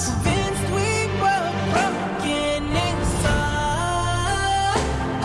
convinced we were broken inside.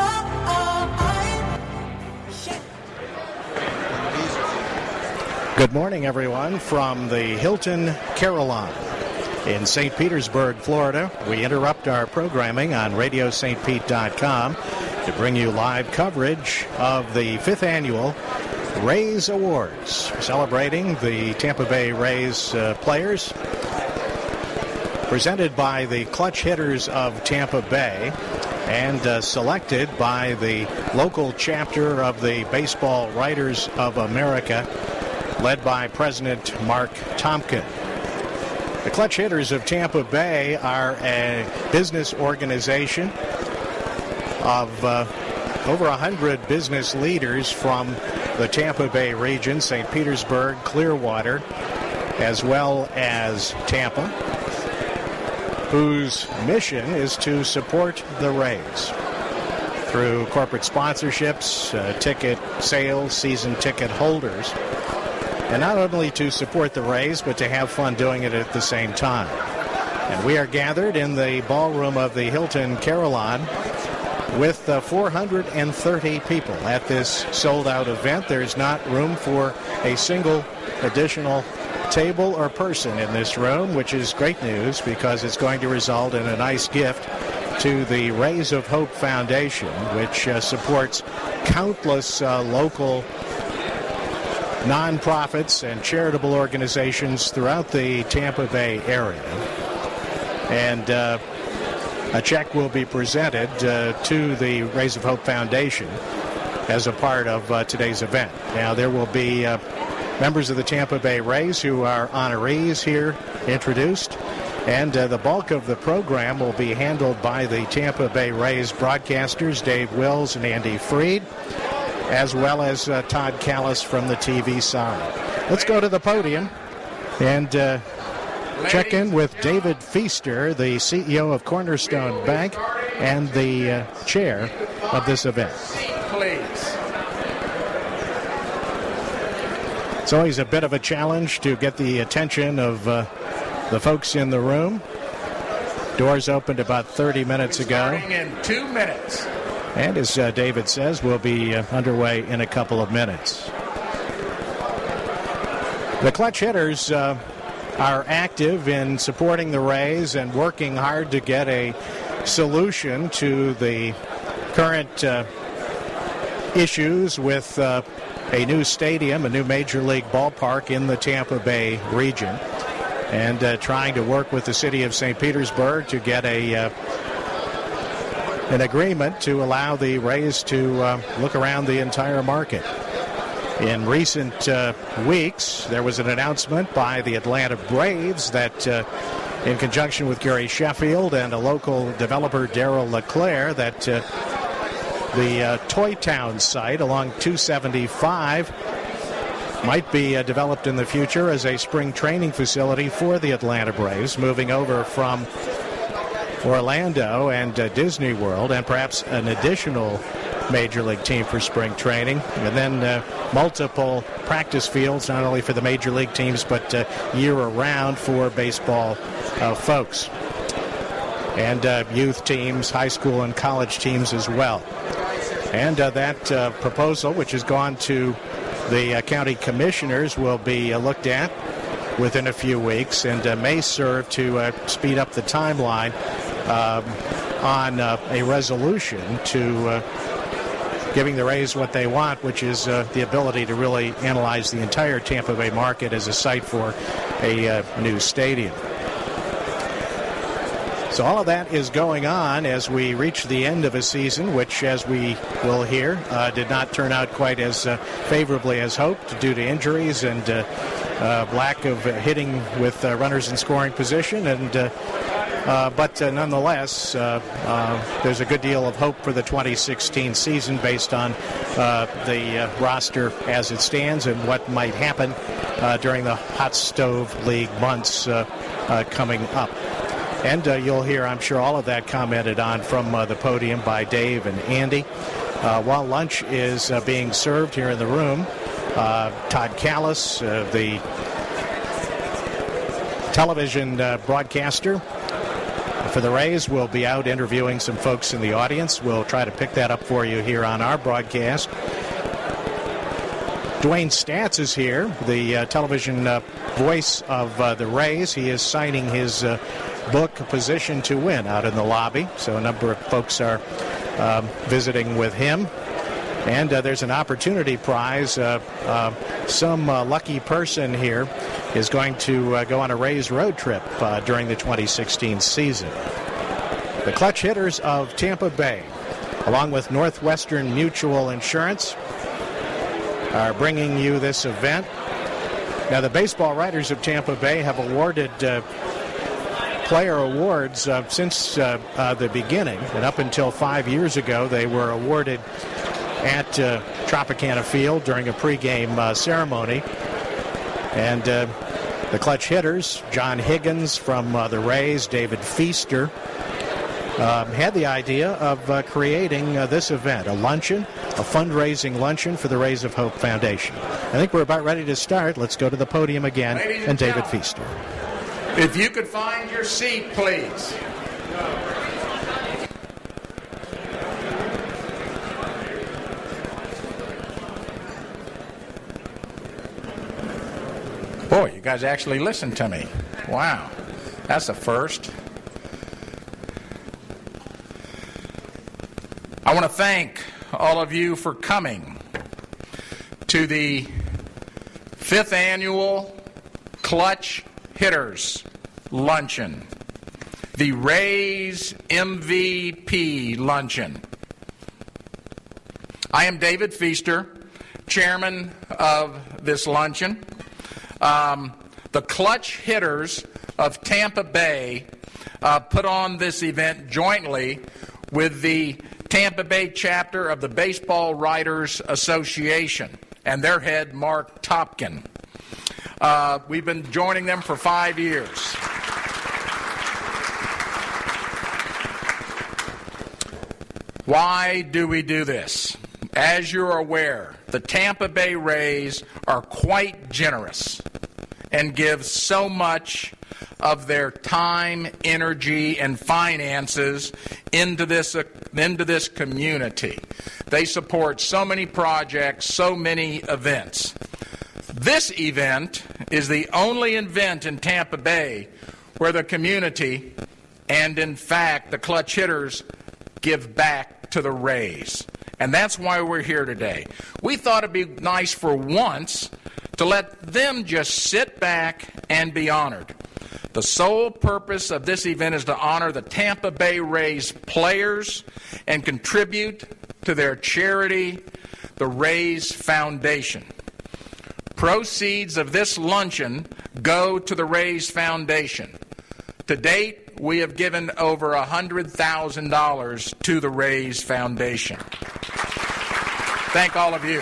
Good morning, everyone, from the Hilton Carillon in St. Petersburg, Florida. We interrupt our programming on RadioSt. Pete.com to bring you live coverage of the 5th annual Rays Awards, celebrating the Tampa Bay Rays players, presented by the Clutch Hitters of Tampa Bay and selected by the local chapter of the Baseball Writers of America, led by President Mark Tompkin. The Clutch Hitters of Tampa Bay are a business organization of over 100 business leaders from the Tampa Bay region, St. Petersburg, Clearwater, as well as Tampa, whose mission is to support the Rays through corporate sponsorships, ticket sales, season ticket holders, and not only to support the Rays, but to have fun doing it at the same time. And we are gathered in the ballroom of the Hilton Carillon with 430 people at this sold-out event. There's not room for a single additional table or person in this room, which is great news because it's going to result in a nice gift to the Rays of Hope Foundation, which supports countless local nonprofits and charitable organizations throughout the Tampa Bay area. And a check will be presented to the Rays of Hope Foundation as a part of today's event. Now, there will be members of the Tampa Bay Rays who are honorees here introduced, and the bulk of the program will be handled by the Tampa Bay Rays broadcasters, Dave Wills and Andy Freed, as well as Todd Callis from the TV side. Let's go to the podium and check in with David Feaster, the CEO of Cornerstone Bank and the chair of this event. Please. It's always a bit of a challenge to get the attention of the folks in the room. Doors opened about 30 minutes ago. Starting in 2 minutes. And as David says, we'll be underway in a couple of minutes. The Clutch Hitters are active in supporting the Rays and working hard to get a solution to the current issues with a new stadium, a new Major League ballpark in the Tampa Bay region, and trying to work with the city of St. Petersburg to get an agreement to allow the Rays to look around the entire market. In recent weeks, there was an announcement by the Atlanta Braves that, in conjunction with Gary Sheffield and a local developer, Darryl LeClaire, that the Toy Town site along 275 might be developed in the future as a spring training facility for the Atlanta Braves, moving over from Orlando and Disney World, and perhaps an additional Major League team for spring training, and then multiple practice fields, not only for the Major League teams, but year-round for baseball folks, and youth teams, high school and college teams as well. And that proposal, which has gone to the county commissioners, will be looked at within a few weeks and may serve to speed up the timeline on a resolution to giving the Rays what they want, which is the ability to really analyze the entire Tampa Bay market as a site for a new stadium. So all of that is going on as we reach the end of a season, which, as we will hear, did not turn out quite as favorably as hoped due to injuries and lack of hitting with runners in scoring position. But nonetheless, there's a good deal of hope for the 2016 season based on the roster as it stands and what might happen during the Hot Stove League months coming up. And you'll hear, I'm sure, all of that commented on from the podium by Dave and Andy. While lunch is being served here in the room, Todd Callis, the television broadcaster for the Rays will be out interviewing some folks in the audience. We'll try to pick that up for you here on our broadcast. Dwayne Statz is here, the television voice of the Rays. He is signing his book, Position to Win, out in the lobby. So a number of folks are visiting with him. And there's an opportunity prize. Some lucky person here is going to go on a Rays road trip during the 2016 season. The clutch hitters of Tampa Bay, along with Northwestern Mutual Insurance, are bringing you this event. Now, the baseball writers of Tampa Bay have awarded player awards since the beginning, and up until 5 years ago, they were awarded at Tropicana Field during a pregame ceremony. And the clutch hitters, John Higgins from the Rays, David Feaster, had the idea of creating this event, a luncheon, a fundraising luncheon for the Rays of Hope Foundation. I think we're about ready to start. Let's go to the podium again, and David Feaster. If you could find your seat, please. Boy, you guys actually listened to me. Wow, that's a first. I want to thank all of you for coming to the 5th annual Clutch Hitters Luncheon, the Rays MVP Luncheon. I am David Feaster, chairman of this luncheon. The Clutch Hitters of Tampa Bay put on this event jointly with the Tampa Bay chapter of the Baseball Writers Association and their head, Mark Topkin. We've been joining them for 5 years. Why do we do this? As you're aware, the Tampa Bay Rays are quite generous and give so much of their time, energy, and finances into this community. They support so many projects, so many events. This event is the only event in Tampa Bay where the community, and in fact the clutch hitters, give back to the Rays. And that's why we're here today. We thought it'd be nice for once to let them just sit back and be honored. The sole purpose of this event is to honor the Tampa Bay Rays players and contribute to their charity, the Rays Foundation. Proceeds of this luncheon go to the Rays Foundation. To date, we have given over $100,000 to the Rays Foundation. Thank all of you.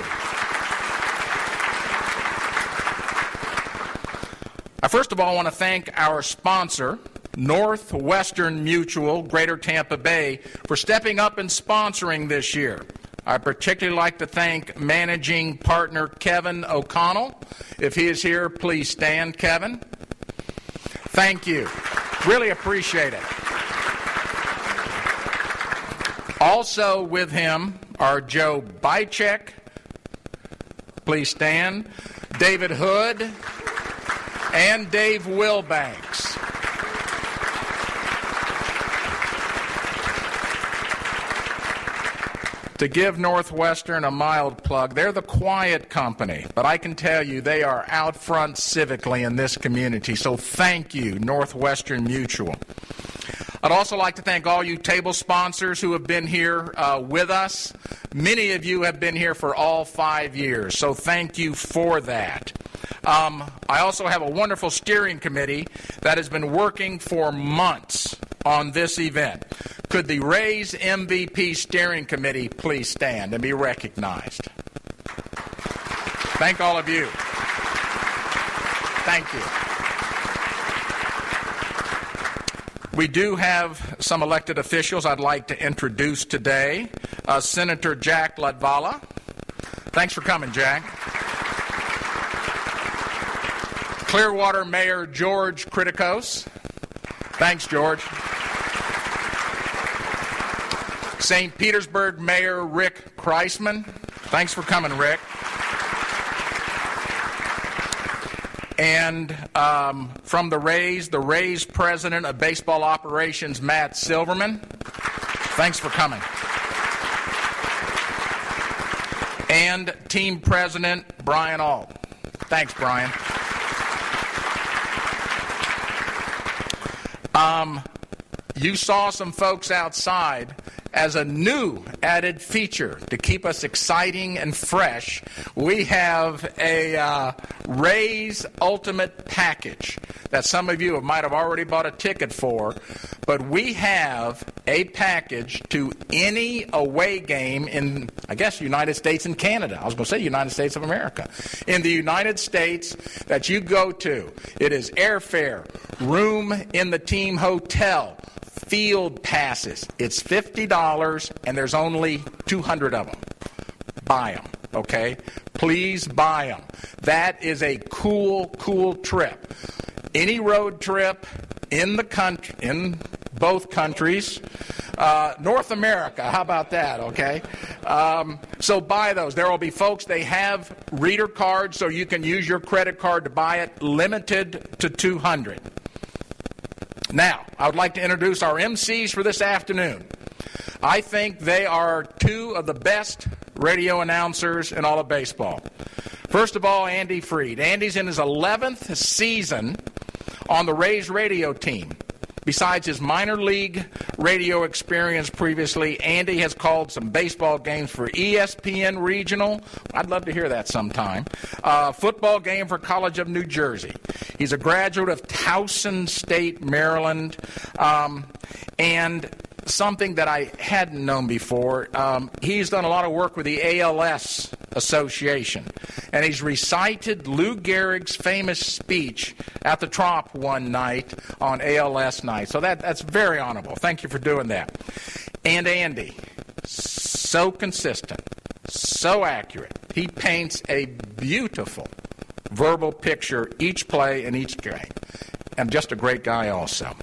I first of all want to thank our sponsor, Northwestern Mutual, Greater Tampa Bay, for stepping up and sponsoring this year. I particularly like to thank managing partner Kevin O'Connell. If he is here, please stand, Kevin. Thank you. Really appreciate it. Also with him are Joe Bychek. Please stand. David Hood and Dave Wilbanks. To give Northwestern a mild plug, they're the quiet company, but I can tell you they are out front civically in this community, so thank you, Northwestern Mutual. I'd also like to thank all you table sponsors who have been here with us. Many of you have been here for all 5 years, so thank you for that. I also have a wonderful steering committee that has been working for months on this event. Could the Rays MVP steering committee please stand and be recognized? Thank all of you. Thank you. We do have some elected officials I'd like to introduce today. Senator Jack Latvala. Thanks for coming, Jack. Clearwater Mayor George Kritikos. Thanks, George. St. Petersburg Mayor Rick Kreisman. Thanks for coming, Rick. And from the Rays president of baseball operations, Matt Silverman. Thanks for coming. And team president, Brian Ault. Thanks, Brian. You saw some folks outside. As a new added feature to keep us exciting and fresh, we have a Rays Ultimate Package that some of you might have already bought a ticket for, but we have a package to any away game in, I guess, United States and Canada. I was going to say United States of America. In the United States that you go to, it is airfare, room in the team hotel, field passes. It's $50, and there's only 200 of them. Buy them, okay? Please buy them. That is a cool trip. Any road trip in the country, in both countries, North America, how about that, okay? So buy those. There will be folks, they have reader cards, so you can use your credit card to buy it, limited to 200. Now, I would like to introduce our MCs for this afternoon. I think they are two of the best radio announcers in all of baseball. First of all, Andy Freed. Andy's in his 11th season on the Rays radio team. Besides his minor league radio experience previously, Andy has called some baseball games for ESPN Regional. I'd love to hear that sometime. Football game for College of New Jersey. He's a graduate of Towson State, Maryland, and something that I hadn't known before, he's done a lot of work with the ALS Association, and he's recited Lou Gehrig's famous speech at the Trop one night on ALS night. So that's very honorable. Thank you for doing that. And Andy, so consistent, so accurate. He paints a beautiful verbal picture each play and each game. And just a great guy also.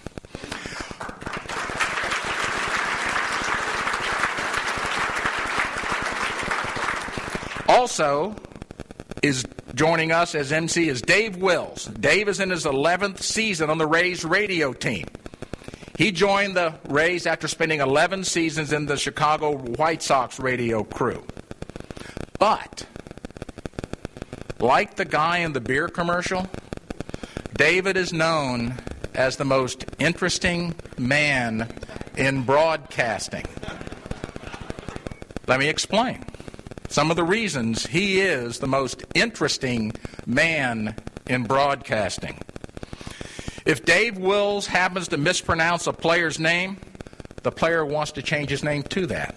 Also is joining us as MC is Dave Wills. Dave is in his 11th season on the Rays radio team. He joined the Rays after spending 11 seasons in the Chicago White Sox radio crew. But, like the guy in the beer commercial, David is known as the most interesting man in broadcasting. Let me explain some of the reasons he is the most interesting man in broadcasting. If Dave Wills happens to mispronounce a player's name, the player wants to change his name to that.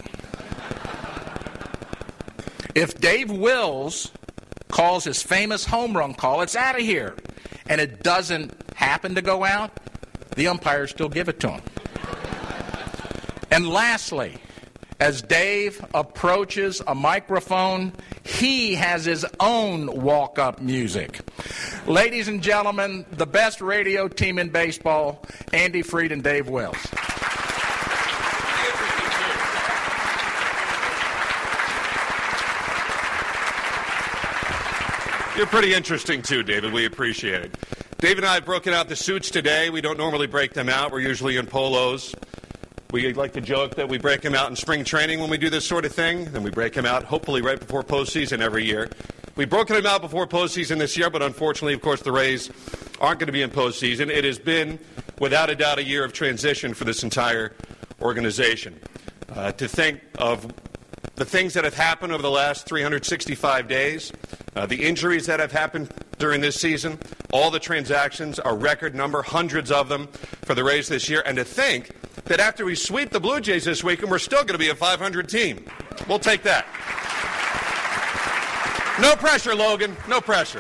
If Dave Wills calls his famous home run call, it's out of here, and it doesn't happen to go out, the umpires still give it to him. And lastly, as Dave approaches a microphone, he has his own walk-up music. Ladies and gentlemen, the best radio team in baseball, Andy Freed and Dave Wills. You're pretty interesting, too, David. We appreciate it. Dave and I have broken out the suits today. We don't normally break them out. We're usually in polos. We like to joke that we break them out in spring training when we do this sort of thing. Then we break them out, hopefully, right before postseason every year. We've broken them out before postseason this year, but unfortunately, of course, the Rays aren't going to be in postseason. It has been, without a doubt, a year of transition for this entire organization. To think of the things that have happened over the last 365 days, the injuries that have happened during this season, all the transactions, a record number, hundreds of them for the Rays this year, and to think that after we sweep the Blue Jays this weekend, we're still going to be a 500 team. We'll take that. No pressure, Logan. No pressure.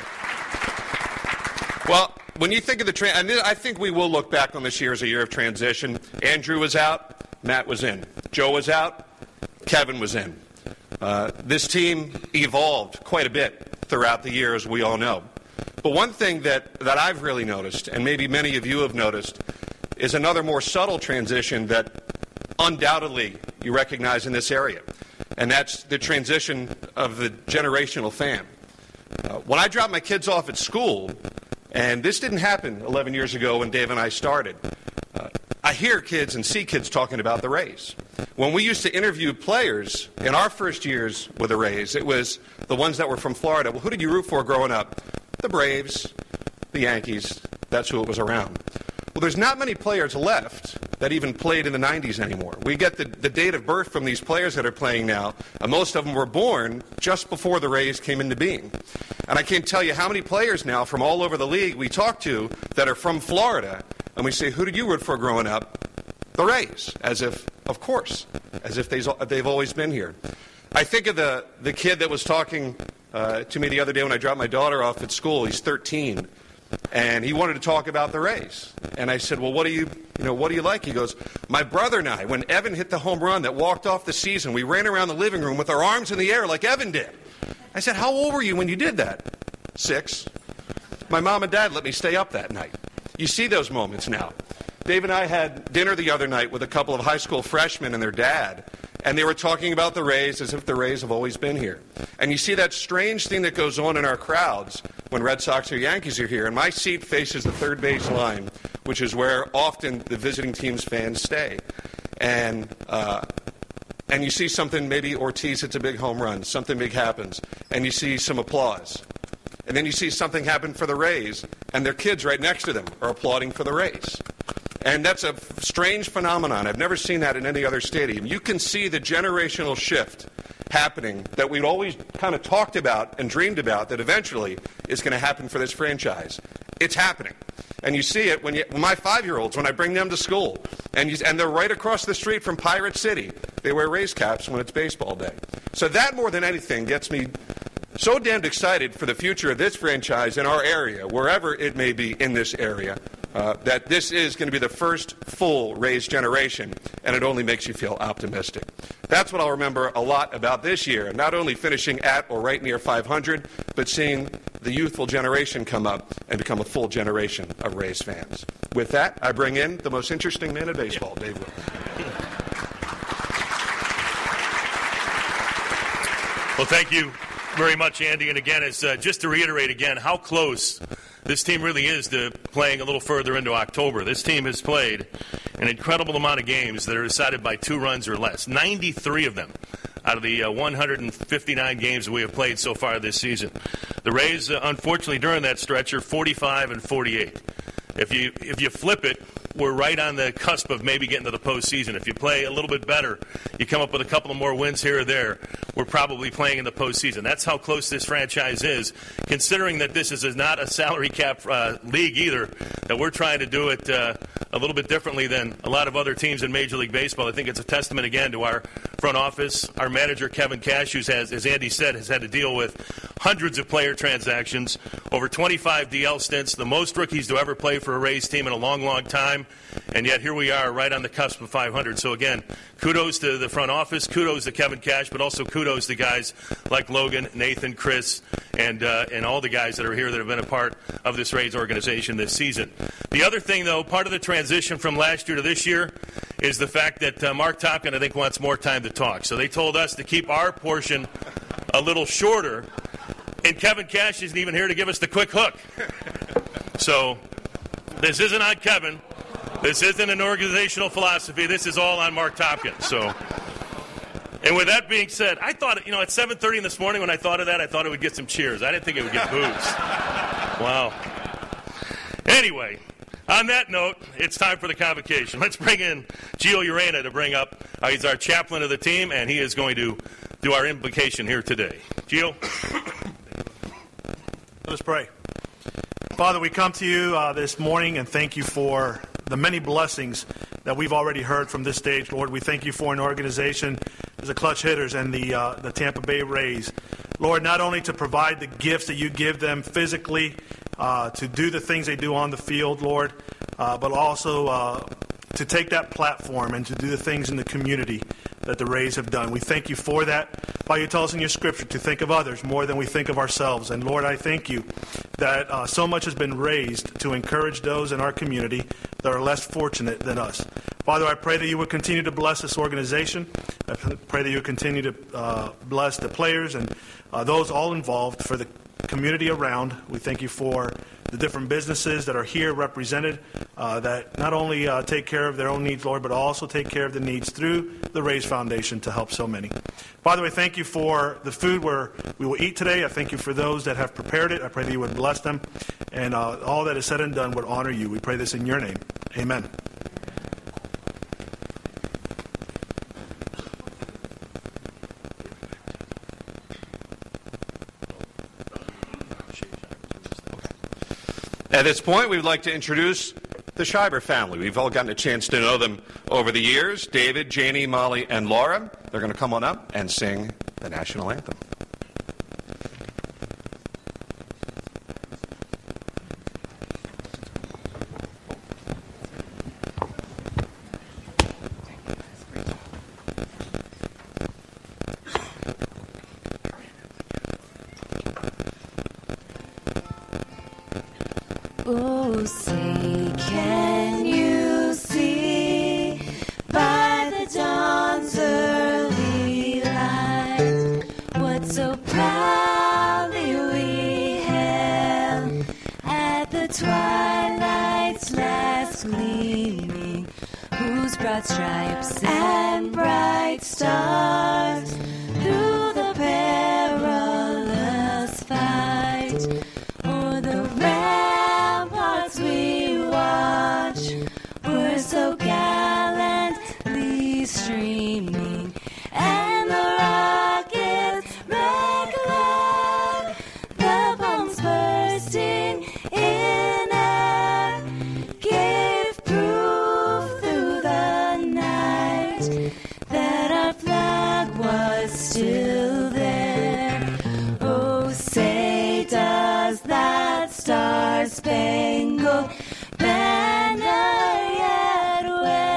Well, when you think of the I think we will look back on this year as a year of transition. Andrew was out. Matt was in. Joe was out. Kevin was in. This team evolved quite a bit throughout the year, as we all know. But one thing that I've really noticed, and maybe many of you have noticed, is another more subtle transition that undoubtedly you recognize in this area, and that's the transition of the generational fan. When I dropped my kids off at school, and this didn't happen 11 years ago when Dave and I started, I hear kids and see kids talking about the Rays. When we used to interview players in our first years with the Rays, it was the ones that were from Florida. Well, who did you root for growing up? The Braves, the Yankees. That's who it was around. Well, there's not many players left that even played in the 90s anymore. We get the date of birth from these players that are playing now, and most of them were born just before the Rays came into being. And I can't tell you how many players now from all over the league we talk to that are from Florida, and we say, who did you root for growing up? The Rays, as if, of course, as if they've always been here. I think of the kid that was talking to me the other day when I dropped my daughter off at school. He's 13. And he wanted to talk about the Rays. And I said, well, what do you like? He goes, my brother and I, when Evan hit the home run that walked off the season, we ran around the living room with our arms in the air like Evan did. I said, how old were you when you did that? 6. My mom and dad let me stay up that night. You see those moments now. Dave and I had dinner the other night with a couple of high school freshmen and their dad, and they were talking about the Rays as if the Rays have always been here. And you see that strange thing that goes on in our crowds when Red Sox or Yankees are here. And my seat faces the third base line, which is where often the visiting team's fans stay. And you see something, maybe Ortiz hits a big home run, something big happens, and you see some applause. And then you see something happen for the Rays, and their kids right next to them are applauding for the Rays. And that's a strange phenomenon. I've never seen that in any other stadium. You can see the generational shift happening that we'd always kind of talked about and dreamed about that eventually is going to happen for this franchise. It's happening. And you see it when my 5-year-olds, when I bring them to school, and they're right across the street from Pirate City. They wear Rays caps when it's baseball day. So that, more than anything, gets me so damned excited for the future of this franchise in our area, wherever it may be in this area, that this is going to be the first full Rays generation, and it only makes you feel optimistic. That's what I'll remember a lot about this year, not only finishing at or right near 500, but seeing the youthful generation come up and become a full generation of Rays fans. With that, I bring in the most interesting man in baseball, Dave Wilson. Well, thank you very much, Andy. And again, it's just to reiterate again how close this team really is to playing a little further into October. This team has played an incredible amount of games that are decided by 2 runs or less, 93 of them out of the 159 games that we have played so far this season. The Rays, unfortunately, during that stretch are 45 and 48. If you flip it, we're right on the cusp of maybe getting to the postseason. If you play a little bit better, you come up with a couple of more wins here or there, we're probably playing in the postseason. That's how close this franchise is, considering that this is not a salary cap league either, that we're trying to do it a little bit differently than a lot of other teams in Major League Baseball. I think it's a testament, again, to our front office, our manager, Kevin Cash, who has, as Andy said, has had to deal with hundreds of player transactions, over 25 DL stints, the most rookies to ever play for a Rays team in a long, long time. And yet here we are right on the cusp of 500. So, again, kudos to the front office, kudos to Kevin Cash, but also kudos to guys like Logan, Nathan, Chris, and all the guys that are here that have been a part of this Rays organization this season. The other thing, though, part of the transition from last year to this year is the fact that Mark Topkin, I think, wants more time to talk. So they told us to keep our portion a little shorter, and Kevin Cash isn't even here to give us the quick hook. So this isn't on Kevin. This isn't an organizational philosophy. This is all on Mark Topkin. So, and with that being said, I thought, at 7:30 this morning when I thought of that, I thought it would get some cheers. I didn't think it would get boos. Wow. Anyway, on that note, it's time for the convocation. Let's bring in Gio Urena to bring up. He's our chaplain of the team, and he is going to do our invocation here today. Gio? Let us pray. Father, we come to you this morning and thank you for the many blessings that we've already heard from this stage. Lord, we thank you for an organization as the Clutch Hitters and the Tampa Bay Rays. Lord, not only to provide the gifts that you give them physically, to do the things they do on the field, Lord, but also to take that platform and to do the things in the community that the Rays have done. We thank you for that. Father, you tell us in your scripture to think of others more than we think of ourselves. And Lord, I thank you that so much has been raised to encourage those in our community that are less fortunate than us. Father, I pray that you would continue to bless this organization. I pray that you would continue to bless the players and those all involved for the community around. We thank you for the different businesses that are here represented that not only take care of their own needs, Lord, but also take care of the needs through the Rays Foundation to help so many. Father, we thank you for the food where we will eat today. I thank you for those that have prepared it. I pray that you would bless them, and all that is said and done would honor you. We pray this in your name. Amen. At this point, we would like to introduce the Schreiber family. We've all gotten a chance to know them over the years. David, Janie, Molly, and Laura. They're going to come on up and sing the national anthem. Oh, say, can you see by the dawn's early light what so proudly we hailed at the twilight's last gleaming, whose broad stripes and bright stars through the perilous fight o'er the ramparts we watch were so gallantly streaming, and the rockets red glare, the bombs bursting in air, gave proof through the night that our flag was still there. Oh, say, does that star-spangled banner yet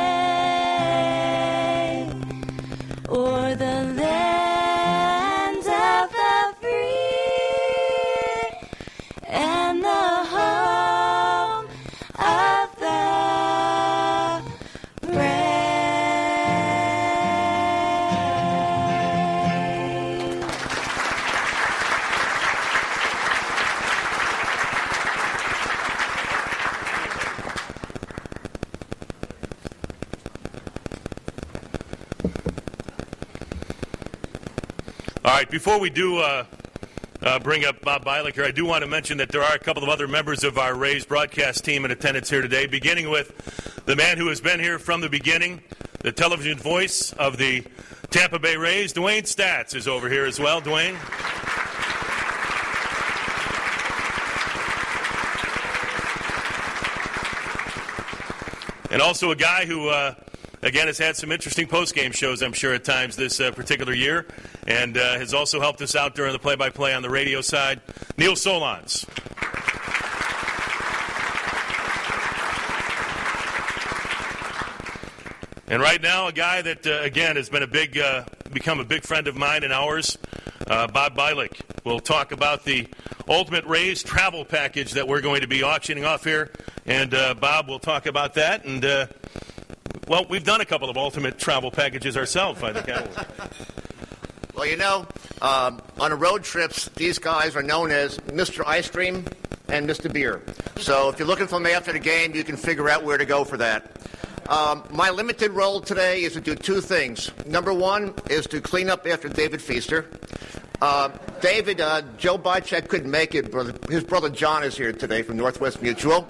wave o'er the land of the free and the home of the brave? All right, before we do bring up Bob Bielik here, I do want to mention that there are a couple of other members of our Rays broadcast team in attendance here today, beginning with the man who has been here from the beginning, the television voice of the Tampa Bay Rays. Dwayne Statz is over here as well. Dwayne. And also a guy who, again, has had some interesting post-game shows, I'm sure, at times this particular year, and has also helped us out during the play-by-play on the radio side, Neil Solondz. And right now, a guy that, again, has been become a big friend of mine and ours, Bob Bielik. We'll talk about the Ultimate Rays travel package that we're going to be auctioning off here, and Bob will talk about that. And, well, we've done a couple of Ultimate travel packages ourselves, I think, haven't we? Well, you know, on the road trips, these guys are known as Mr. Ice Cream and Mr. Beer. So if you're looking for me after the game, you can figure out where to go for that. My limited role today is to do two things. Number one is to clean up after David Feaster. David, Joe Bychek couldn't make it, but his brother John is here today from Northwest Mutual.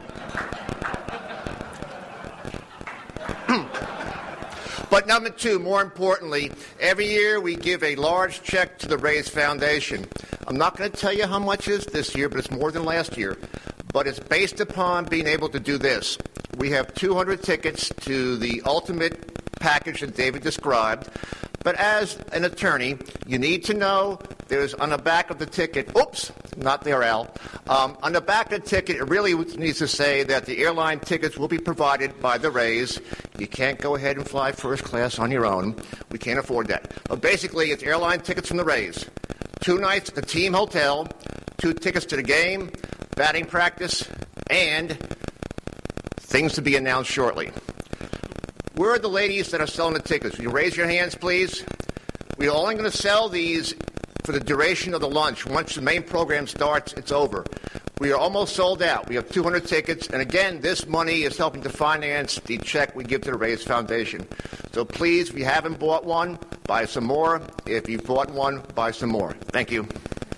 But number two, more importantly, every year we give a large check to the Rays Foundation. I'm not going to tell you how much it is this year, but it's more than last year. But it's based upon being able to do this. We have 200 tickets to the ultimate package that David described. But as an attorney, you need to know there's on the back of the ticket, oops, not there, Al. On the back of the ticket, it really needs to say that the airline tickets will be provided by the Rays. You can't go ahead and fly first class on your own. We can't afford that. But basically, it's airline tickets from the Rays. 2 nights at the team hotel, 2 tickets to the game, batting practice, and things to be announced shortly. Where are the ladies that are selling the tickets? Will you raise your hands, please? We're only going to sell these for the duration of the lunch. Once the main program starts, it's over. We are almost sold out. We have 200 tickets. And again, this money is helping to finance the check we give to the Rays Foundation. So please, if you haven't bought one, buy some more. If you've bought one, buy some more. Thank you.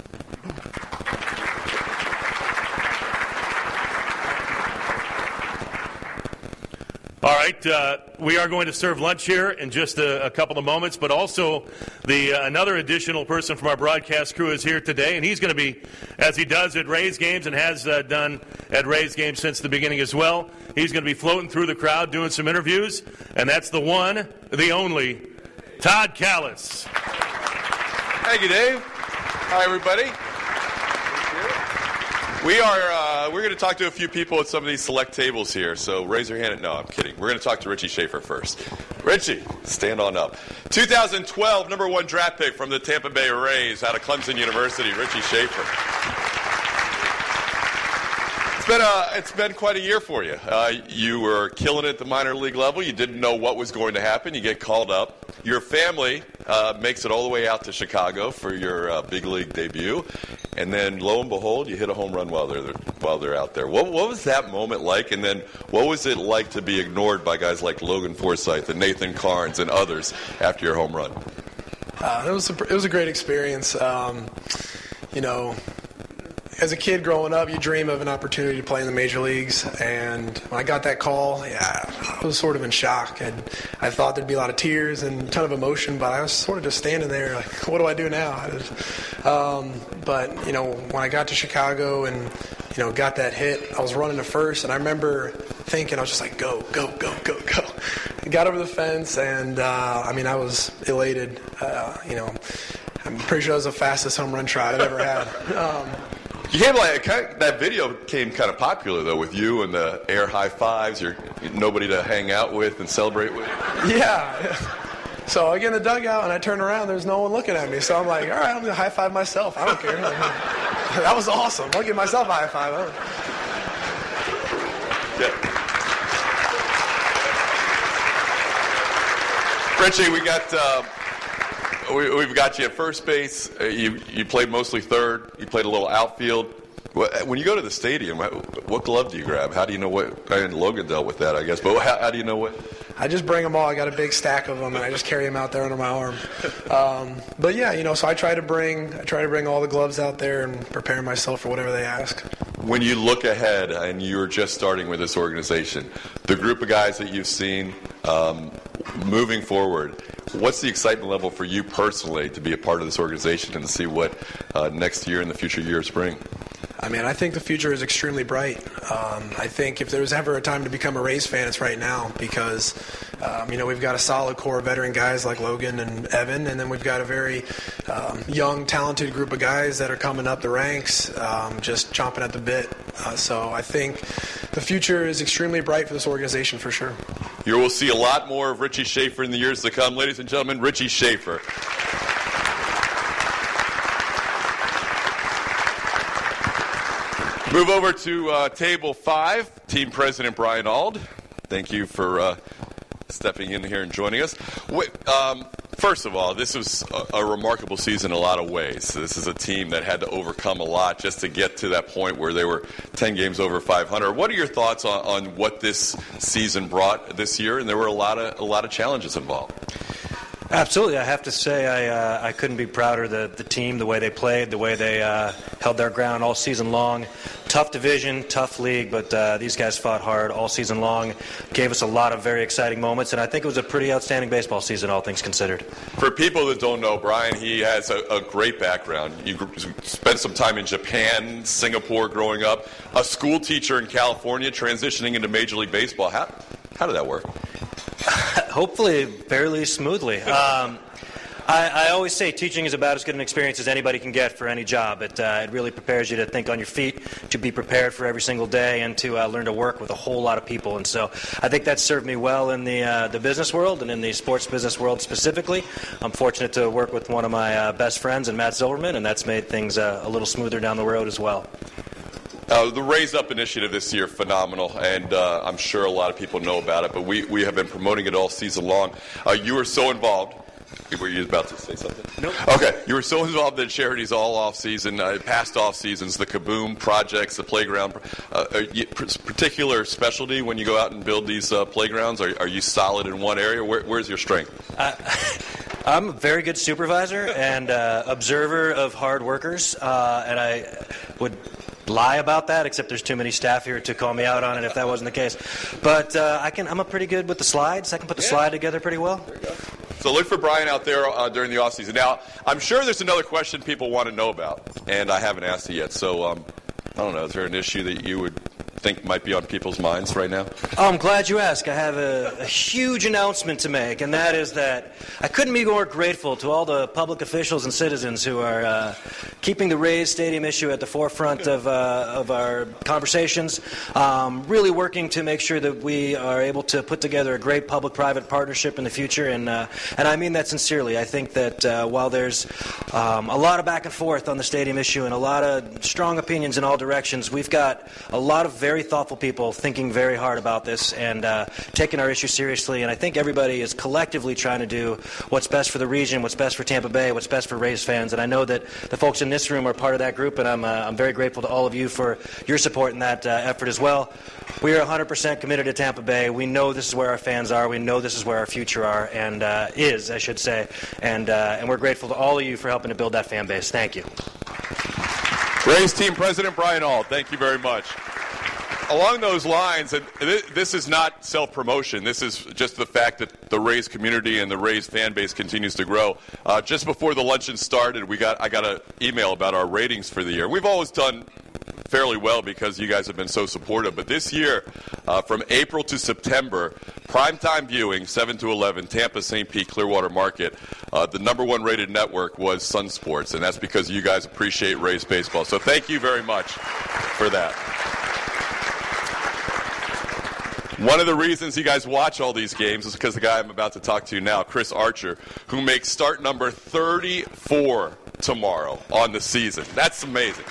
All right, we are going to serve lunch here in just a couple of moments, but also another additional person from our broadcast crew is here today, and he's going to be, as he does at Rays games and has done at Rays games since the beginning as well, he's going to be floating through the crowd doing some interviews, and that's the one, the only, Todd Kalas. Thank you, Dave. Hi, everybody. We're going to talk to a few people at some of these select tables here, so raise your hand. No, I'm kidding. We're going to talk to Richie Schaefer first. Richie, stand on up. 2012 number 1 draft pick from the Tampa Bay Rays out of Clemson University, Richie Schaefer. It's been quite a year for you. You were killing it at the minor league level. You didn't know what was going to happen. You get called up. Your family makes it all the way out to Chicago for your big league debut. And then, lo and behold, you hit a home run while they're out there. What was that moment like? And then what was it like to be ignored by guys like Logan Forsythe and Nathan Carnes and others after your home run? It was a great experience. As a kid growing up, you dream of an opportunity to play in the major leagues, and when I got that call, I was sort of in shock. And I thought there'd be a lot of tears and a ton of emotion, but I was sort of just standing there like, what do I do now? But when I got to Chicago and got that hit, I was running to first, and I remember thinking, I was just like, go, go, go, go, go. I got over the fence, and I was elated. I'm pretty sure that was the fastest home run trot I've ever had. That video came kind of popular, though, with you and the air high fives. You're nobody to hang out with and celebrate with. Yeah. So I get in the dugout, and I turn around. There's no one looking at me. So I'm like, all right, I'm going to high five myself. I don't care. That was awesome. I'll give myself a high five. Yeah. Richie, we've got you at first base. You played mostly third. You played a little outfield. When you go to the stadium, what glove do you grab? How do you know what? And Logan dealt with that, I guess. But how do you know what? I just bring them all. I got a big stack of them, and I just carry them out there under my arm. But yeah, so I try to bring all the gloves out there and prepare myself for whatever they ask. When you look ahead, and you're just starting with this organization, the group of guys that you've seen moving forward, what's the excitement level for you personally to be a part of this organization and to see what next year and the future years bring? I think the future is extremely bright. I think if there was ever a time to become a Rays fan, it's right now because, we've got a solid core of veteran guys like Logan and Evan, and then we've got a very young, talented group of guys that are coming up the ranks, just chomping at the bit. So I think the future is extremely bright for this organization for sure. You will see a lot more of Richie Schaefer in the years to come. Ladies and gentlemen, Richie Schaefer. Move over to table 5, Team President Brian Auld. Thank you for stepping in here and joining us. First of all, this was a remarkable season in a lot of ways. This is a team that had to overcome a lot just to get to that point where they were 10 games over 500. What are your thoughts on what this season brought this year? And there were a lot of challenges involved. Absolutely. I have to say I couldn't be prouder of the team, the way they played, the way they held their ground all season long. Tough division, tough league, but these guys fought hard all season long, gave us a lot of very exciting moments, and I think it was a pretty outstanding baseball season, all things considered. For people that don't know, Brian, he has a great background. You spent some time in Japan, Singapore growing up, a school teacher in California, transitioning into Major League Baseball. How did that work? Hopefully fairly smoothly. I always say teaching is about as good an experience as anybody can get for any job. It really prepares you to think on your feet, to be prepared for every single day, and to learn to work with a whole lot of people. And so I think that's served me well in the business world and in the sports business world specifically. I'm fortunate to work with one of my best friends, and Matt Silverman, and that's made things a little smoother down the road as well. The Raise Up initiative this year, phenomenal, and I'm sure a lot of people know about it, but we have been promoting it all season long. You were so involved. Were you about to say something? Nope. Okay. You were so involved in charities all off-season, past off-seasons, the Kaboom projects, the playground. Particular specialty when you go out and build these playgrounds? Are you solid in one area? Where's your strength? I'm a very good supervisor and observer of hard workers, and I would lie about that, except there's too many staff here to call me out on it if that wasn't the case. But I'm pretty good with the slides. I can put the slide together pretty well. There you go. So look for Brian out there during the off season. Now, I'm sure there's another question people want to know about, and I haven't asked it yet. So I don't know. Is there an issue that you would think might be on people's minds right now? Oh, I'm glad you asked. I have a huge announcement to make, and that is that I couldn't be more grateful to all the public officials and citizens who are keeping the Rays Stadium issue at the forefront of our conversations, really working to make sure that we are able to put together a great public-private partnership in the future, and I mean that sincerely. I think that while there's a lot of back and forth on the stadium issue and a lot of strong opinions in all directions, we've got a lot of very thoughtful people thinking very hard about this and taking our issue seriously, and I think everybody is collectively trying to do what's best for the region, what's best for Tampa Bay, what's best for Rays fans, and I know that the folks in this room are part of that group, and I'm very grateful to all of you for your support in that effort as well. We are 100% committed to Tampa Bay. We know this is where our fans are. We know this is where our future are, and is, I should say, and we're grateful to all of you for helping to build that fan base. Thank you. Rays team president Brian Auld, thank you very much. Along those lines, and this is not self-promotion. This is just the fact that the Rays community and the Rays fan base continues to grow. Just before the luncheon started, I got an email about our ratings for the year. We've always done fairly well because you guys have been so supportive. But this year, from April to September, primetime viewing, 7 to 11, Tampa, St. Pete, Clearwater Market, the number one rated network was Sun Sports, and that's because you guys appreciate Rays baseball. So thank you very much for that. One of the reasons you guys watch all these games is because the guy I'm about to talk to now, Chris Archer, who makes start number 34 tomorrow on the season. That's amazing.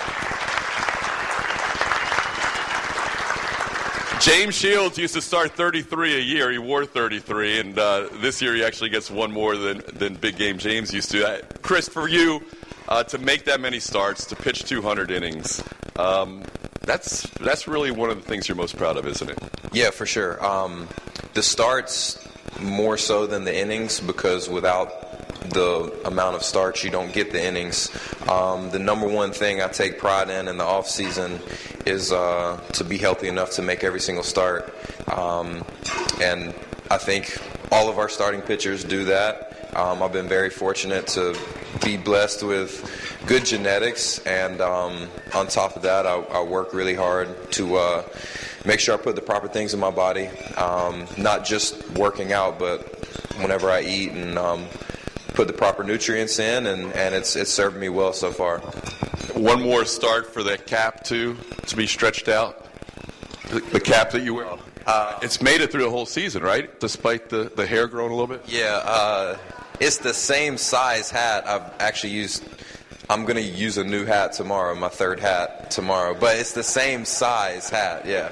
James Shields used to start 33 a year. He wore 33, and this year he actually gets one more than Big Game James used to. Chris, for you to make that many starts, to pitch 200 innings, that's really one of the things you're most proud of, isn't it? Yeah, for sure. The starts more so than the innings, because without the amount of starts, you don't get the innings. The number one thing I take pride in the off season is to be healthy enough to make every single start. And I think all of our starting pitchers do that. I've been very fortunate to be blessed with good genetics, and on top of that, I work really hard to make sure I put the proper things in my body, not just working out, but whenever I eat, and put the proper nutrients in, and it's served me well so far. One more start for the cap to be stretched out. The cap that you wear. It's made it through the whole season, right? Despite the hair growing a little bit. Yeah, it's the same size hat I've actually used. I'm going to use a new hat tomorrow, my third hat tomorrow, but it's the same size hat. Yeah.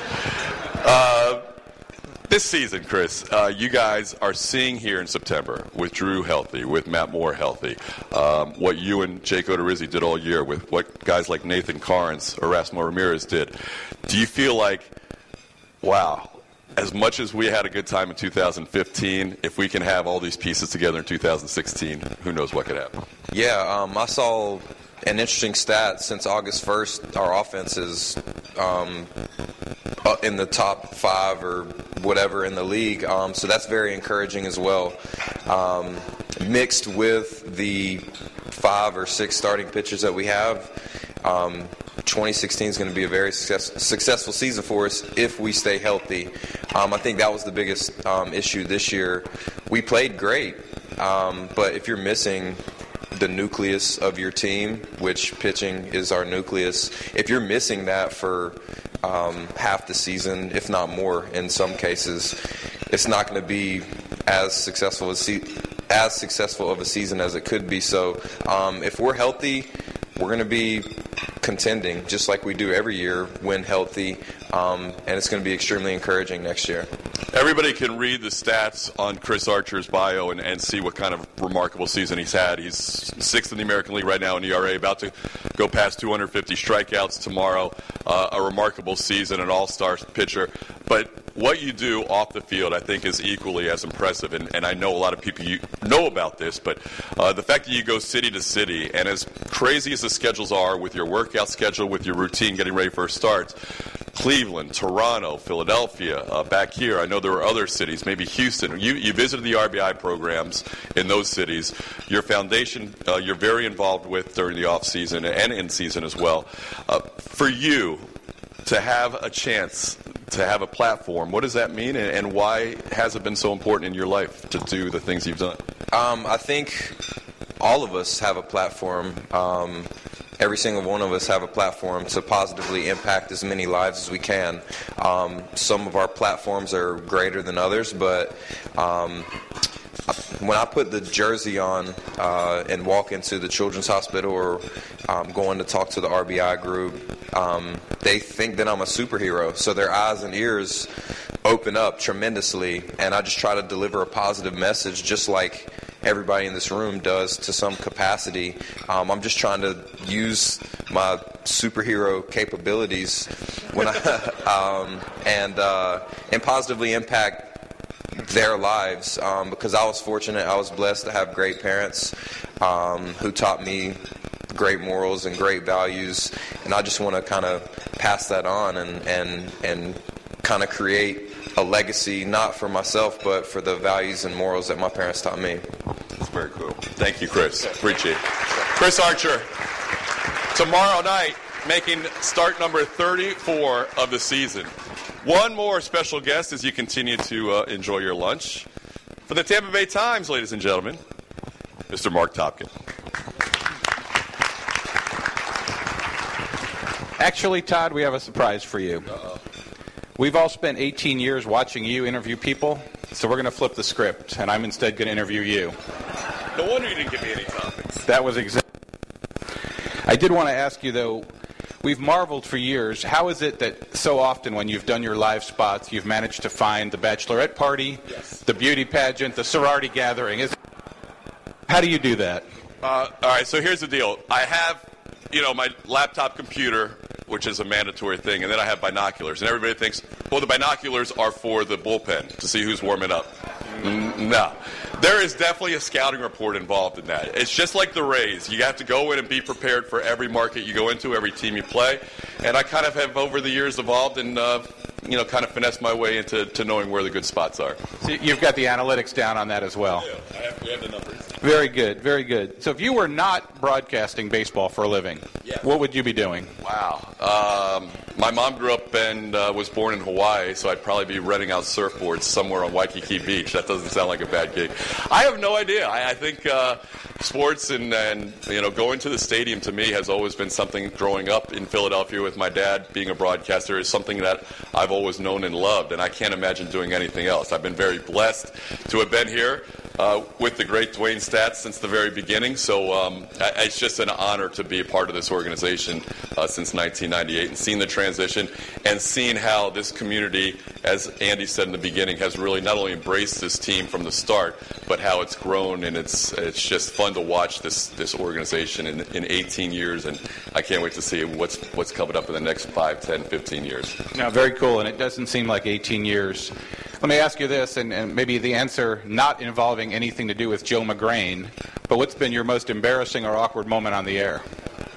This season, Chris, you guys are seeing here in September with Drew healthy, with Matt Moore healthy, what you and Jake Odorizzi did all year, with what guys like Nathan Carnes, Erasmo Ramirez did. Do you feel like, wow, as much as we had a good time in 2015, if we can have all these pieces together in 2016, who knows what could happen? Yeah, I saw an interesting stat. Since August 1st, our offense is in the top 5 or whatever in the league, so that's very encouraging as well. Mixed with the 5 or 6 starting pitchers that we have, 2016 is going to be a very successful season for us if we stay healthy. I think that was the biggest issue this year. We played great, but if you're missing the nucleus of your team, which pitching is our nucleus, if you're missing that for half the season, if not more in some cases, it's not going to be as successful of a season as it could be. So if we're healthy, we're going to be contending just like we do every year when healthy, and it's going to be extremely encouraging next year. Everybody can read the stats on Chris Archer's bio and see what kind of remarkable season he's had. He's 6th in the American League right now in ERA, about to go past 250 strikeouts tomorrow. A remarkable season, an all-star pitcher. But what you do off the field, I think, is equally as impressive. And I know a lot of people know about this, but the fact that you go city to city, and as crazy as the schedules are with your workout schedule, with your routine getting ready for starts, Cleveland, Toronto, Philadelphia, back here. I know there were other cities, maybe Houston. You visited the RBI programs in those cities. Your foundation, you're very involved with during the off season and in season as well. For you to have a chance to have a platform, what does that mean, and why has it been so important in your life to do the things you've done? I think all of us have a platform. Every single one of us have a platform to positively impact as many lives as we can. Some of our platforms are greater than others, but when I put the jersey on and walk into the Children's Hospital or going to talk to the RBI group, they think that I'm a superhero. So their eyes and ears open up tremendously, and I just try to deliver a positive message just like everybody in this room does to some capacity. I'm just trying to use my superhero capabilities when and positively impact their lives, because I was fortunate, I was blessed to have great parents who taught me great morals and great values, and I just want to kind of pass that on and kind of create a legacy, not for myself, but for the values and morals that my parents taught me. That's very cool. Thank you, Chris. Appreciate it. Chris Archer, tomorrow night, making start number 34 of the season. One more special guest as you continue to enjoy your lunch. For the Tampa Bay Times, ladies and gentlemen, Mr. Mark Topkin. Actually, Todd, we have a surprise for you. Uh-oh. We've all spent 18 years watching you interview people, so we're going to flip the script, and I'm instead going to interview you. No wonder you didn't give me any topics. That was exactly. I did want to ask you, though, we've marveled for years. How is it that so often when you've done your live spots, you've managed to find the bachelorette party, yes, the beauty pageant, the sorority gathering? How do you do that? All right, so here's the deal. I have, my laptop computer, which is a mandatory thing, and then I have binoculars. And everybody thinks, well, the binoculars are for the bullpen to see who's warming up. No. There is definitely a scouting report involved in that. It's just like the Rays. You have to go in and be prepared for every market you go into, every team you play. And I kind of have, over the years, evolved and, kind of finessed my way into knowing where the good spots are. So you've got the analytics down on that as well. Yeah, we have the numbers. Very good, very good. So if you were not broadcasting baseball for a living, what would you be doing? Wow. My mom grew up and was born in Hawaii, so I'd probably be renting out surfboards somewhere on Waikiki Beach. That doesn't sound like a bad gig. I have no idea. I think sports and going to the stadium to me has always been something. Growing up in Philadelphia with my dad being a broadcaster is something that I've always known and loved, and I can't imagine doing anything else. I've been very blessed to have been here with the great Dwayne Stats since the very beginning. So it's just an honor to be a part of this organization since 1998 and seeing the transition and seeing how this community, as Andy said in the beginning, has really not only embraced this team from the start, but how it's grown, and it's just fun to watch this organization in 18 years, and I can't wait to see what's coming up in the next 5, 10, 15 years. No, very cool, and it doesn't seem like 18 years. Let me ask you this, and maybe the answer not involving anything to do with Joe McGrain, but what's been your most embarrassing or awkward moment on the air?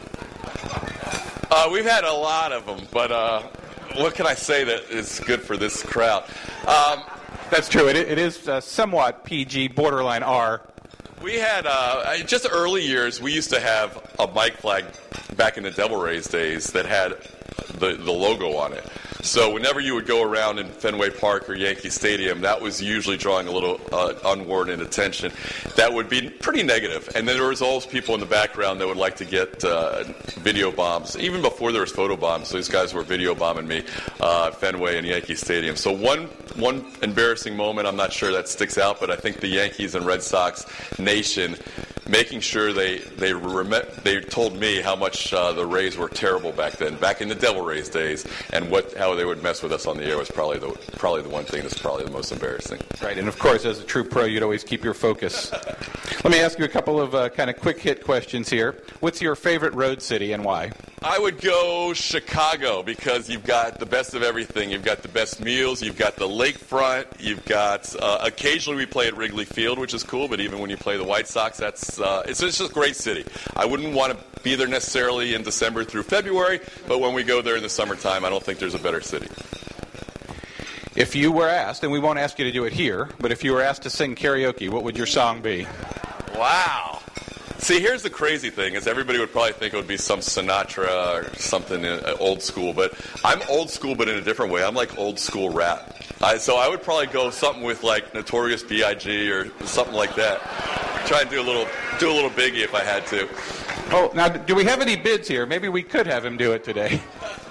We've had a lot of them, but what can I say that is good for this crowd? That's true. It is somewhat PG, borderline R. We had, just early years, we used to have a mic flag back in the Devil Rays days that had the logo on it. So whenever you would go around in Fenway Park or Yankee Stadium, that was usually drawing a little unwarranted attention. That would be pretty negative. And then there was always people in the background that would like to get video bombs. Even before there was photo bombs, these guys were video bombing me at Fenway and Yankee Stadium. So one embarrassing moment, I'm not sure that sticks out, but I think the Yankees and Red Sox nation making sure they told me how much the Rays were terrible back then, back in the Devil Rays days, and how they would mess with us on the air was probably the one thing that's probably the most embarrassing. Right, and of course, as a true pro, you'd always keep your focus. Let me ask you a couple of kind of quick hit questions here. What's your favorite road city and why? I would go Chicago because you've got the best of everything. You've got the best meals. You've got the lakefront. You've got occasionally we play at Wrigley Field, which is cool. But even when you play the White Sox, it's just a great city. I wouldn't want to be there necessarily in December through February, but when we go there in the summertime, I don't think there's a better city. If you were asked, and we won't ask you to do it here, but if you were asked to sing karaoke, what would your song be? Wow. See, here's the crazy thing, is everybody would probably think it would be some Sinatra or something old school, but I'm old school but in a different way. I'm like old school rap. So I would probably go something with like Notorious B.I.G. or something like that. Try and do a little Biggie if I had to. Oh, now, do we have any bids here? Maybe we could have him do it today.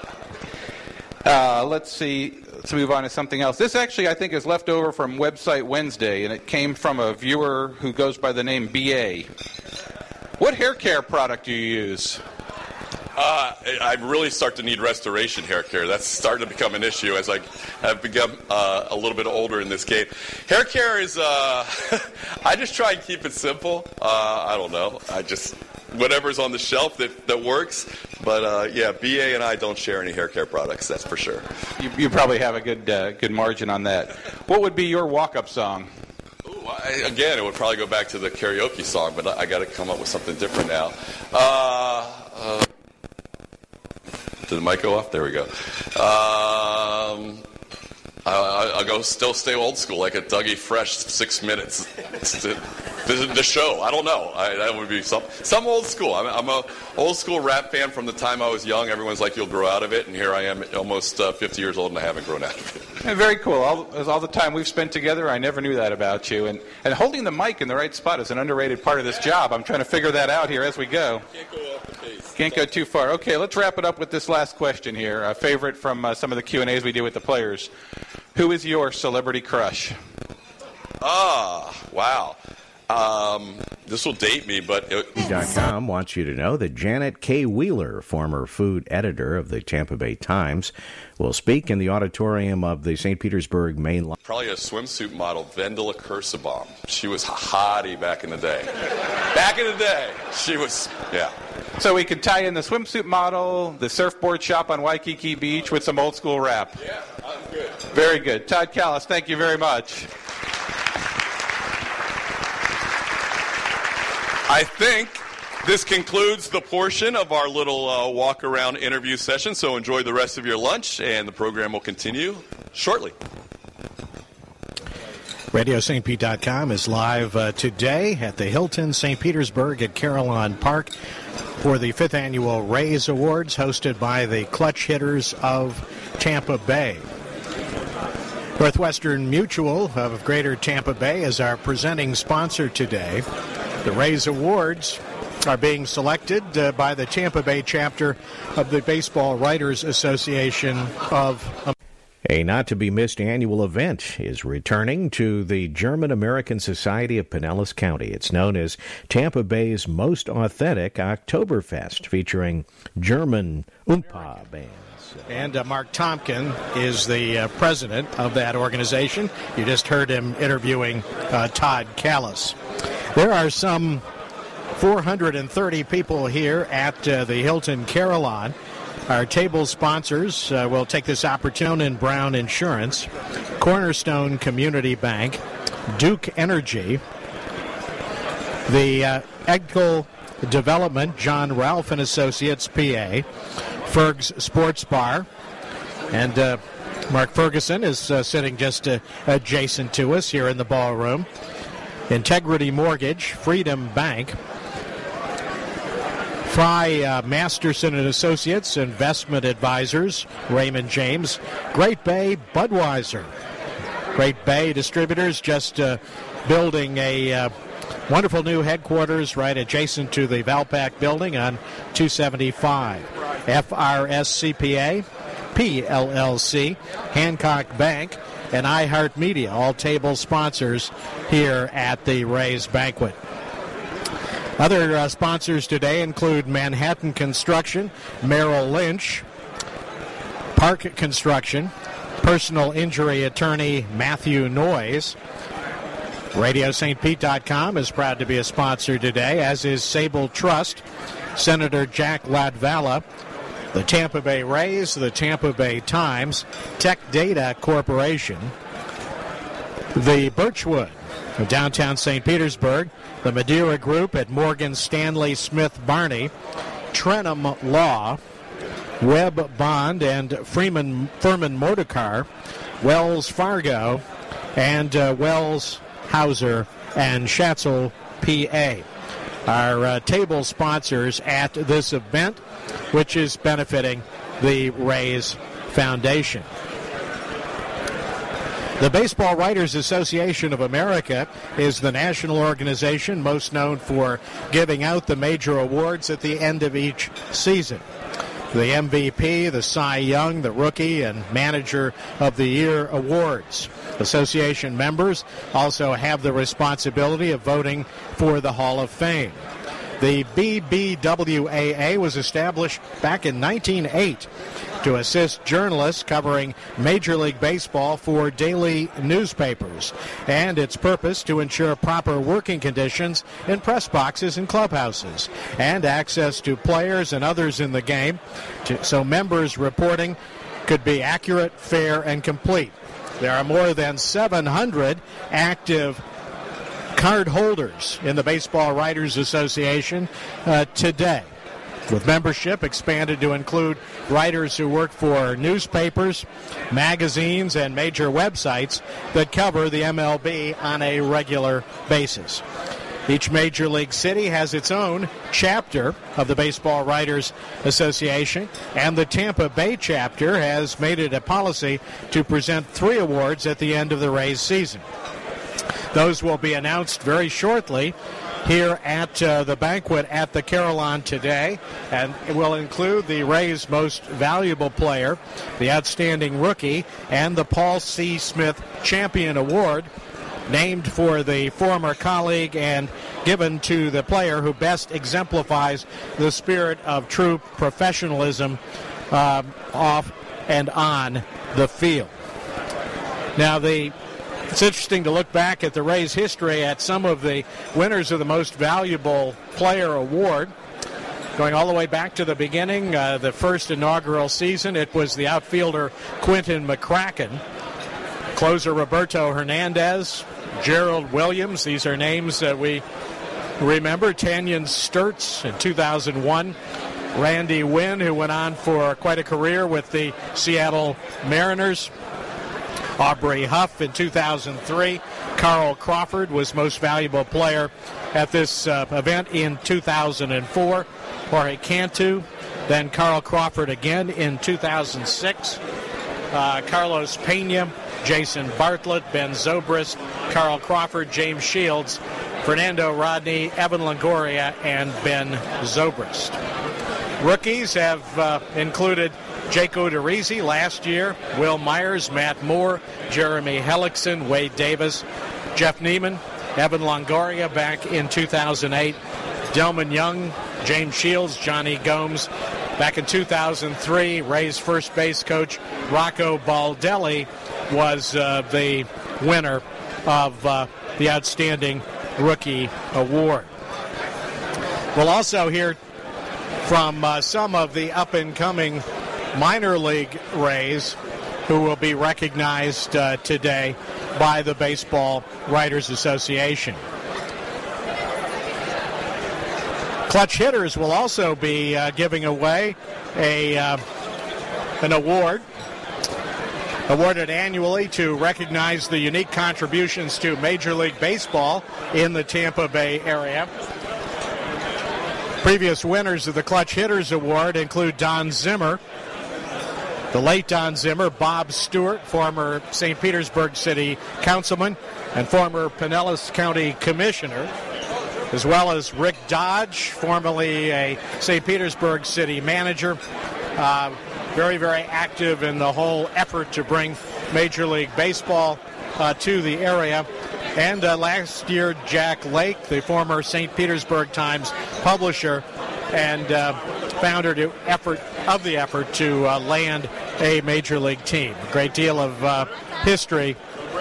Let's see. Let's move on to something else. This actually, I think, is left over from Website Wednesday, and it came from a viewer who goes by the name B.A. What hair care product do you use? I really start to need restoration hair care. That's starting to become an issue as I have become a little bit older in this game. Hair care is, I just try and keep it simple. I don't know. Whatever's on the shelf that works. But, yeah, BA and I don't share any hair care products, that's for sure. You probably have a good margin on that. What would be your walk-up song? Again, it would probably go back to the karaoke song, but I got to come up with something different now. Did the mic go off? There we go. I'll go still stay old school, like a Dougie Fresh 6 minutes. The show. I don't know. That would be some old school. I'm a old school rap fan from the time I was young. Everyone's like, you'll grow out of it, and here I am, almost 50 years old, and I haven't grown out of it. Yeah, very cool. All the time we've spent together, I never knew that about you. And holding the mic in the right spot is an underrated part of this job. I'm trying to figure that out here as we go. Can't go off the pace. Can't go too far. Okay, let's wrap it up with this last question here. A favorite from some of the Q&As we do with the players. Who is your celebrity crush? Wow. This will date me, but... .com wants you to know that Janet K. Wheeler, former food editor of the Tampa Bay Times, will speak in the auditorium of the St. Petersburg main line. Probably a swimsuit model, Vendela Kursabom. She was a hottie back in the day. Back in the day, she was, yeah. So we could tie in the swimsuit model, the surfboard shop on Waikiki Beach with some old school rap. Yeah, I'm good. Very good. Todd Kalas, thank you very much. I think this concludes the portion of our little walk-around interview session, so enjoy the rest of your lunch, and the program will continue shortly. RadioSt.Pete.com is live today at the Hilton St. Petersburg at Carillon Park for the 5th Annual Rays Awards, hosted by the Clutch Hitters of Tampa Bay. Northwestern Mutual of Greater Tampa Bay is our presenting sponsor today. The Rays Awards are being selected by the Tampa Bay chapter of the Baseball Writers Association of America. A not-to-be-missed annual event is returning to the German-American Society of Pinellas County. It's known as Tampa Bay's most authentic Oktoberfest, featuring German Oompa bands. And Mark Tompkin is the president of that organization. You just heard him interviewing Todd Kalas. There are some 430 people here at the Hilton Carillon. Our table sponsors will take this opportunity: in Brown Insurance, Cornerstone Community Bank, Duke Energy, the Eggle Development, John Ralph and Associates, PA, Ferg's Sports Bar, and Mark Ferguson is sitting just adjacent to us here in the ballroom. Integrity Mortgage, Freedom Bank, Fry Masterson and Associates, investment advisors, Raymond James. Great Bay Budweiser. Great Bay Distributors just building a wonderful new headquarters right adjacent to the Valpak building on 275. FRSCPA, PLLC, Hancock Bank, and iHeartMedia, all table sponsors here at the Rays Banquet. Other sponsors today include Manhattan Construction, Merrill Lynch, Park Construction, personal injury attorney Matthew Noyes. RadioSt.Pete.com is proud to be a sponsor today, as is Sable Trust, Senator Jack Latvala, the Tampa Bay Rays, the Tampa Bay Times, Tech Data Corporation, the Birchwood of downtown St. Petersburg, the Madeira Group at Morgan Stanley Smith Barney, Trenum Law, Webb Bond and Furman Motorcar, Wells Fargo, and Wells Hauser and Schatzel PA. Our table sponsors at this event, which is benefiting the Rays Foundation. The Baseball Writers Association of America is the national organization most known for giving out the major awards at the end of each season. The MVP, the Cy Young, the Rookie, and Manager of the Year awards. Association members also have the responsibility of voting for the Hall of Fame. The BBWAA was established back in 1908 to assist journalists covering Major League Baseball for daily newspapers, and its purpose to ensure proper working conditions in press boxes and clubhouses, and access to players and others in the game, so members' reporting could be accurate, fair, and complete. There are more than 700 active card holders in the Baseball Writers Association today, with membership expanded to include writers who work for newspapers, magazines, and major websites that cover the MLB on a regular basis. Each major league city has its own chapter of the Baseball Writers Association, and the Tampa Bay chapter has made it a policy to present 3 awards at the end of the Rays season. Those will be announced very shortly here at the banquet at the Carillon today, and it will include the Rays' Most Valuable Player, the Outstanding Rookie, and the Paul C. Smith Champion Award, named for the former colleague and given to the player who best exemplifies the spirit of true professionalism off and on the field. Now, it's interesting to look back at the Rays' history at some of the winners of the Most Valuable Player Award. Going all the way back to the beginning, the first inaugural season, it was the outfielder Quentin McCracken, closer Roberto Hernandez, Gerald Williams. These are names that we remember. Tanyan Sturtz in 2001. Randy Wynn, who went on for quite a career with the Seattle Mariners. Aubrey Huff in 2003. Carl Crawford was Most Valuable Player at this event in 2004. Jorge Cantu, then Carl Crawford again in 2006. Carlos Pena, Jason Bartlett, Ben Zobrist, Carl Crawford, James Shields, Fernando Rodney, Evan Longoria, and Ben Zobrist. Rookies have included Jake Odorizzi last year, Will Myers, Matt Moore, Jeremy Hellickson, Wade Davis, Jeff Neiman, Evan Longoria back in 2008, Delman Young, James Shields, Johnny Gomes. Back in 2003, Rays first base coach Rocco Baldelli was the winner of the Outstanding Rookie Award. We'll also hear from some of the up-and-coming minor league Rays who will be recognized today by the Baseball Writers Association. Clutch Hitters will also be giving away an award awarded annually to recognize the unique contributions to Major League Baseball in the Tampa Bay area. Previous winners of the Clutch Hitters Award include Don Zimmer, the late Don Zimmer, Bob Stewart, former St. Petersburg City Councilman and former Pinellas County Commissioner, as well as Rick Dodge, formerly a St. Petersburg City Manager, very, very active in the whole effort to bring Major League Baseball to the area. And last year, Jack Lake, the former St. Petersburg Times publisher and founder of the effort to land a Major League team. A great deal of history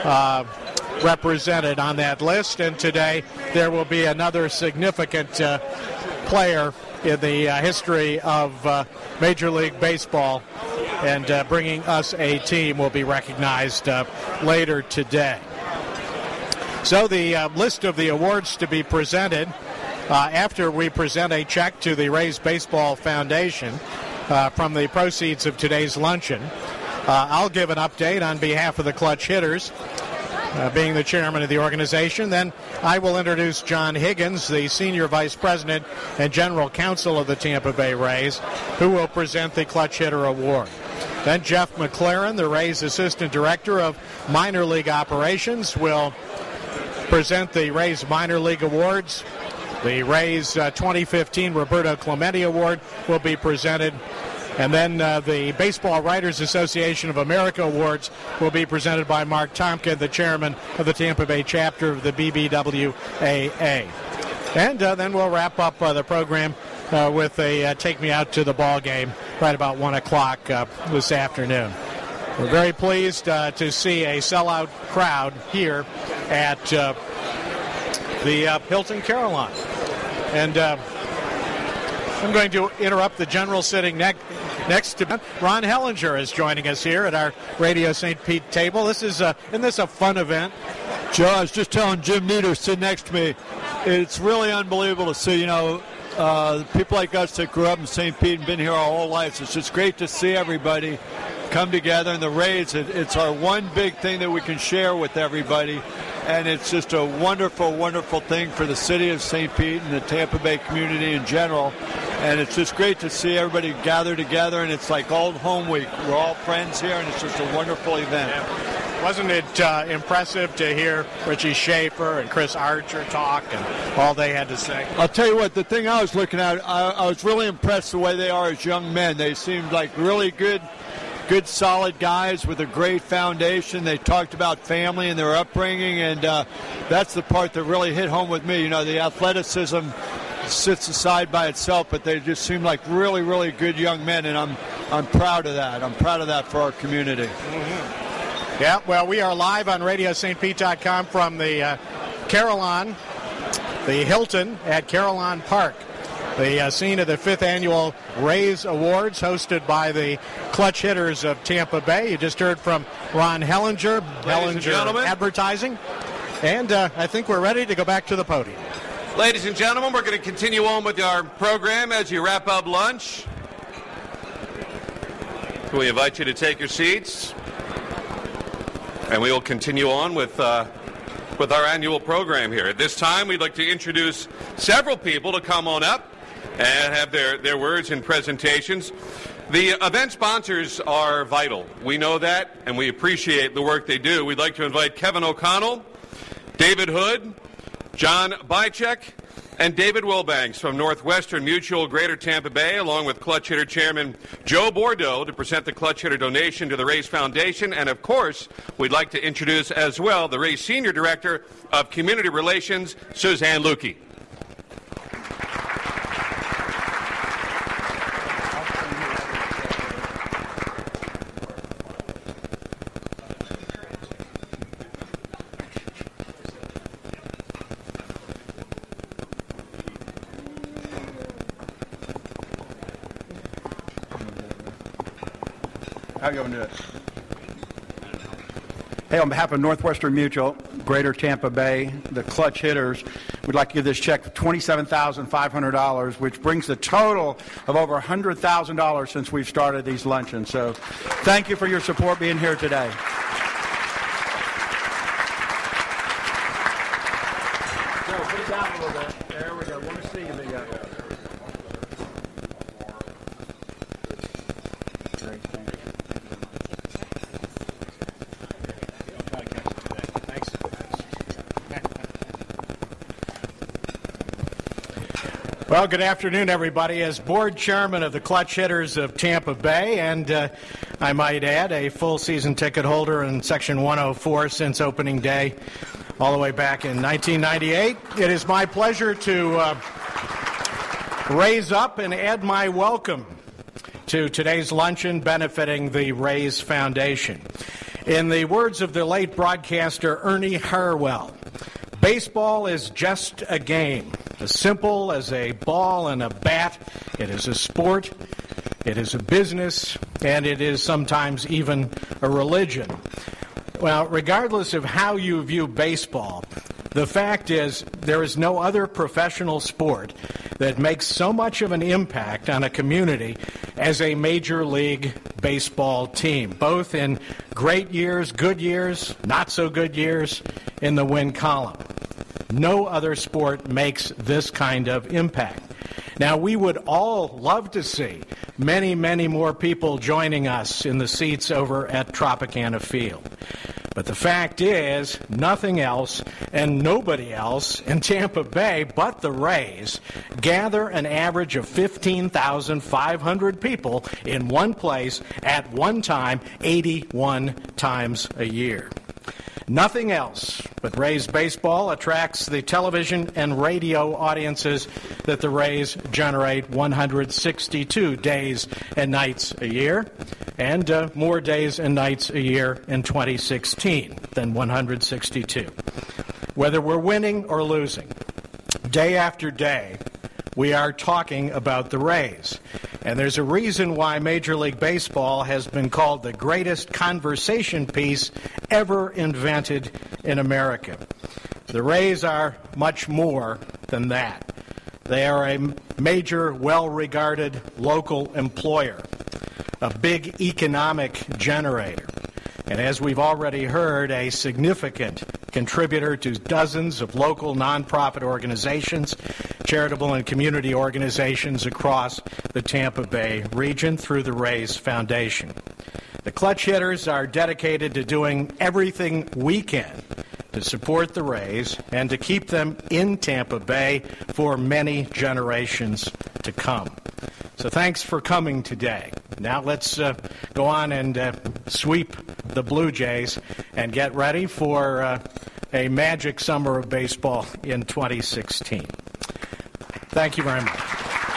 represented on that list, and today there will be another significant player in the history of Major League Baseball, and bringing us a team will be recognized later today. So the list of the awards to be presented after we present a check to the Rays Baseball Foundation from the proceeds of today's luncheon. I'll give an update on behalf of the Clutch Hitters, being the chairman of the organization. Then I will introduce John Higgins, the senior vice president and general counsel of the Tampa Bay Rays, who will present the Clutch Hitter Award. Then Jeff McLaren, the Rays assistant director of minor league operations, will present the Rays minor league awards. The Rays 2015 Roberto Clemente Award will be presented. And then the Baseball Writers Association of America Awards will be presented by Mark Tompkin, the chairman of the Tampa Bay chapter of the BBWAA. And then we'll wrap up the program with a Take Me Out to the Ball Game right about 1 o'clock this afternoon. We're very pleased to see a sellout crowd here at the Hilton Carillon. And I'm going to interrupt the general sitting next to Ron Hellinger is joining us here at our Radio St. Pete table. This is isn't this a fun event? Joe, I was just telling Jim Nieder, sitting next to me, it's really unbelievable to see, people like us that grew up in St. Pete and been here our whole lives. It's just great to see everybody come together. And the Rays, it's our one big thing that we can share with everybody. And it's just a wonderful, wonderful thing for the city of St. Pete and the Tampa Bay community in general. And it's just great to see everybody gather together, and it's like old home week. We're all friends here, and it's just a wonderful event. Yeah. Wasn't it impressive to hear Richie Schaefer and Chris Archer talk and all they had to say? I'll tell you what, the thing I was looking at, I was really impressed the way they are as young men. They seemed like really good, solid guys with a great foundation. They talked about family and their upbringing, and that's the part that really hit home with me. The athleticism sits aside by itself, but they just seem like really, really good young men, and I'm proud of that. I'm proud of that for our community. Mm-hmm. Yeah, well, we are live on RadioStPete.com from the Carillon, the Hilton at Carillon Park. The scene of the 5th Annual Rays Awards, hosted by the Clutch Hitters of Tampa Bay. You just heard from Ron Hellinger, Hellinger Advertising. And I think we're ready to go back to the podium. Ladies and gentlemen, we're going to continue on with our program as you wrap up lunch. We invite you to take your seats. And we will continue on with our annual program here. At this time, we'd like to introduce several people to come on up and have their words and presentations. The event sponsors are vital. We know that, and we appreciate the work they do. We'd like to invite Kevin O'Connell, David Hood, John Bychek, and David Wilbanks from Northwestern Mutual Greater Tampa Bay, along with Clutch Hitter Chairman Joe Bordeaux, to present the Clutch Hitter donation to the Rays Foundation. And, of course, we'd like to introduce as well the Rays Senior Director of Community Relations, Suzanne Lukey. How are you going to do it? Hey, on behalf of Northwestern Mutual, Greater Tampa Bay, the Clutch Hitters, we'd like to give this check for $27,500, which brings the total of over $100,000 since we've started these luncheons. So thank you for your support being here today. Joe, put it down a little bit. There we go. Want to see you. Well, good afternoon, everybody. As board chairman of the Clutch Hitters of Tampa Bay, and I might add, a full season ticket holder in Section 104 since opening day all the way back in 1998, it is my pleasure to raise up and add my welcome to today's luncheon benefiting the Rays Foundation. In the words of the late broadcaster Ernie Harwell, baseball is just a game, as simple as a ball and a bat. It is a sport, it is a business, and it is sometimes even a religion. Well, regardless of how you view baseball, the fact is there is no other professional sport that makes so much of an impact on a community as a Major League Baseball team, both in great years, good years, not so good years, in the win column. No other sport makes this kind of impact. Now, we would all love to see many, many more people joining us in the seats over at Tropicana Field. But the fact is, nothing else and nobody else in Tampa Bay but the Rays gather an average of 15,500 people in one place at one time, 81 times a year. Nothing else but Rays baseball attracts the television and radio audiences that the Rays generate 162 days and nights a year, and more days and nights a year in 2016 than 162. Whether we're winning or losing, day after day, we are talking about the Rays. And there's a reason why Major League Baseball has been called the greatest conversation piece ever invented in America. The Rays are much more than that. They are a major, well-regarded local employer, a big economic generator, and as we've already heard, a significant contributor to dozens of local nonprofit organizations, charitable and community organizations across the Tampa Bay region through the Rays Foundation. The Clutch Hitters are dedicated to doing everything we can to support the Rays and to keep them in Tampa Bay for many generations to come. So thanks for coming today. Now let's go on and sweep the Blue Jays and get ready for a magic summer of baseball in 2016. Thank you very much.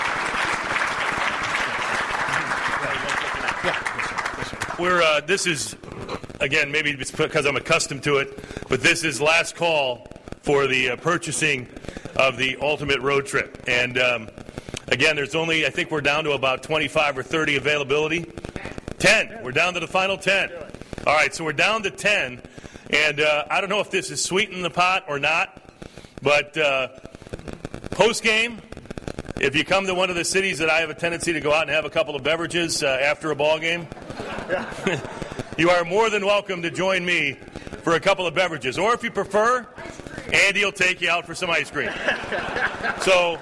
This is, again, maybe it's because I'm accustomed to it, but this is last call for the purchasing of the Ultimate Road Trip. And again, there's only, I think we're down to about 25 or 30 availability. 10. We're down to the final 10. All right, so we're down to 10. And I don't know if this is sweetening the pot or not, but post-game, if you come to one of the cities that I have a tendency to go out and have a couple of beverages after a ball game, you are more than welcome to join me for a couple of beverages. Or if you prefer, Andy will take you out for some ice cream. So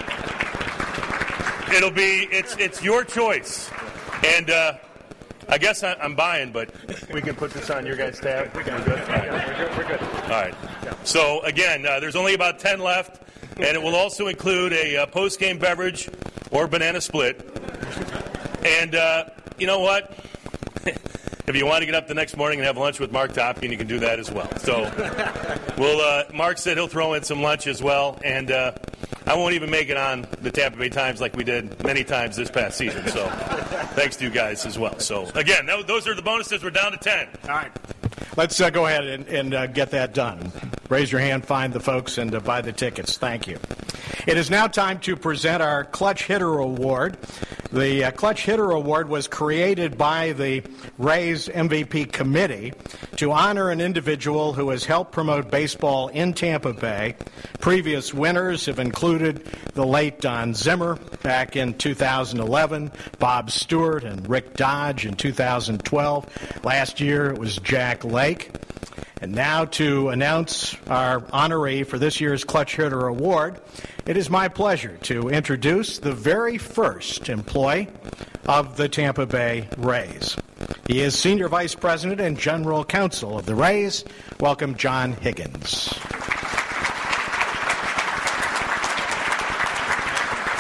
it's your choice. And I guess I'm buying, but we can put this on your guys' tab. We're good. We're good. All right. So again, there's only about 10 left, and it will also include a post-game beverage or banana split. And you know what? If you want to get up the next morning and have lunch with Mark Topkin, you can do that as well. So Mark said he'll throw in some lunch as well, and I won't even make it on the Tampa Bay Times like we did many times this past season. So thanks to you guys as well. So again, those are the bonuses. We're down to 10. All right. Let's go ahead and get that done. Raise your hand, find the folks, and buy the tickets. Thank you. It is now time to present our Clutch Hitter Award. The Clutch Hitter Award was created by the Rays MVP Committee to honor an individual who has helped promote baseball in Tampa Bay. Previous winners have included the late Don Zimmer back in 2011, Bob Stewart and Rick Dodge in 2012. Last year it was Jack Lake. And now to announce our honoree for this year's Clutch Hitter Award, it is my pleasure to introduce the very first employee of the Tampa Bay Rays. He is Senior Vice President and General Counsel of the Rays. Welcome, John Higgins.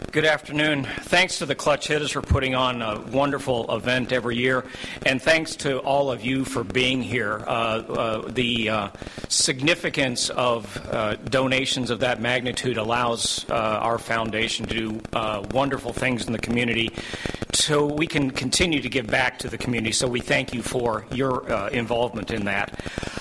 Good afternoon. Thanks to the Clutch Hitters for putting on a wonderful event every year, and thanks to all of you for being here. The significance of donations of that magnitude allows our foundation to do wonderful things in the community so we can continue to give back to the community. So we thank you for your involvement in that.